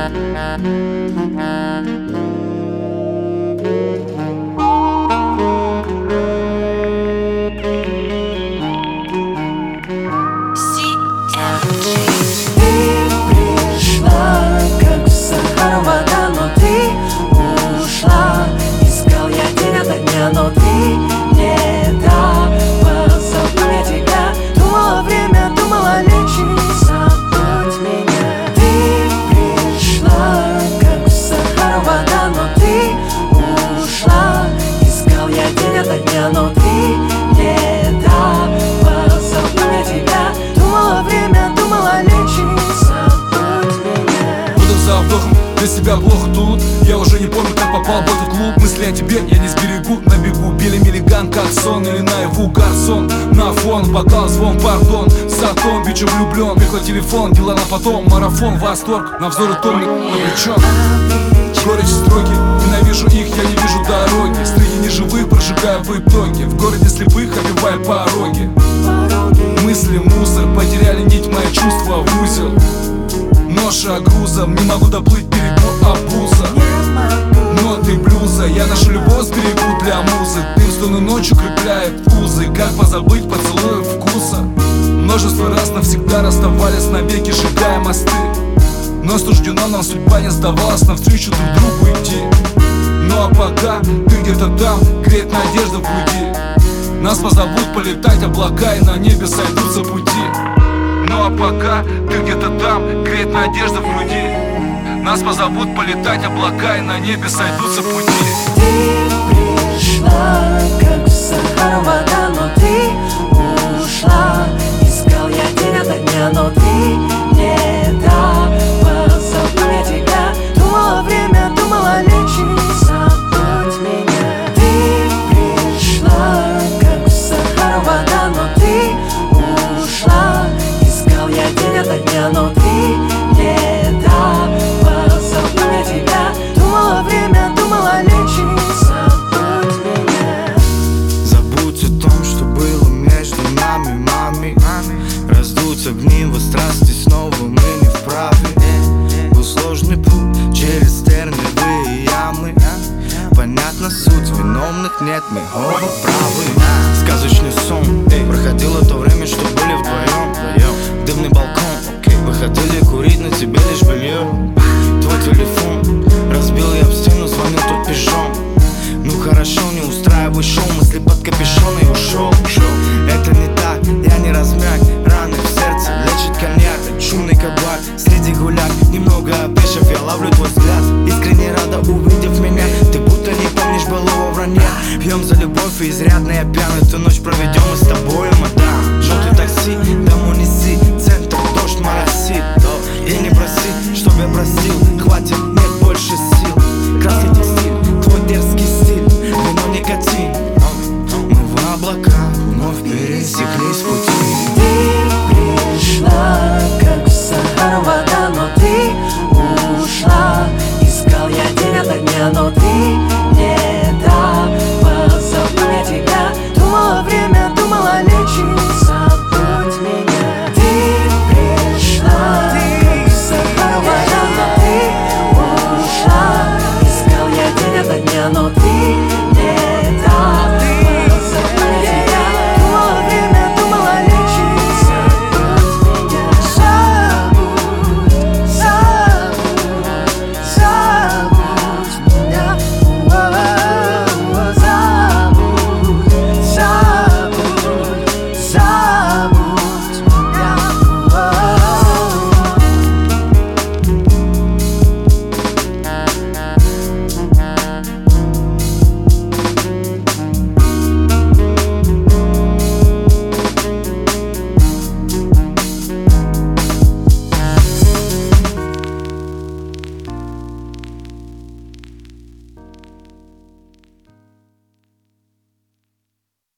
пришла, как в Сахару вода, но ты ушла. Искал я день ото дня, но ты не допозвал мне тебя. Думала время, думала лечи, забудь меня. Ты пришла, как в Сахару вода, но ты ушла. Искал я день ото дня, но ты не допозвал мне тебя. Думала время, думала лечи, забудь меня. Вдох за вдохом, без себя плохо тут. Я уже не помню, как попал в этот клуб. Мысли о тебе я не сберегу, на бегу. Били миллиган, как сон, или наяву гарсон. На фон, бокал, звон, пардон. Сатон, бичу влюблен, прихват телефон. Дела на потом, марафон, восторг. На взоры томник обречен. Горечь строки, ненавижу их, я не вижу дороги. Среди неживых прожигаю в итоге. В городе слепых обивая пороги. Мысли мусор, потеряли нить, мои чувства в узел. Ноша грузом, не могу доплыть берегу обуза. Ноты блюза, я нашу любовь сберегу для музы. Дым стоны ночью крепляет узы. Как позабыть поцелуев вкуса? Множество раз навсегда расставались навеки, сжигая мосты. Но суждено нам, судьба не сдавалась, навстречу друг другу идти. Ну а пока ты где-то там, греет надежда в груди. Нас позовут полетать облака, и на небе сойдутся пути. Ну а пока ты где-то там, греет надежда в груди. Нас позовут полетать облака, и на небе сойдутся пути. Ты пришла, как в Сахару вода, но ты ушла. Искал я день ото дня, но ты не допозвал мне тебя. Думала время, думала лечи, забудь меня. Ты пришла, как в Сахару вода, но ты ушла. Искал я день ото дня, но ты не допозвал мне тебя. Думала время, думала лечи, забудь меня. Забудь о том, что было между нами, мами. Раздуть огни во страсти, снова мы не вправе. Был сложный путь через терниевые ямы. Понятна суть, виновных нет, мы оба правы. Сказочный сон, проходило то время, что были вдвоем. Дымный балкон, выходили курить, на тебе лишь белье. Твой телефон разбил я об стену, звонил тут пижон. Ну хорошо, не устраивай шоу, мысли под капюшон и ушел. Это не так, я не размяк.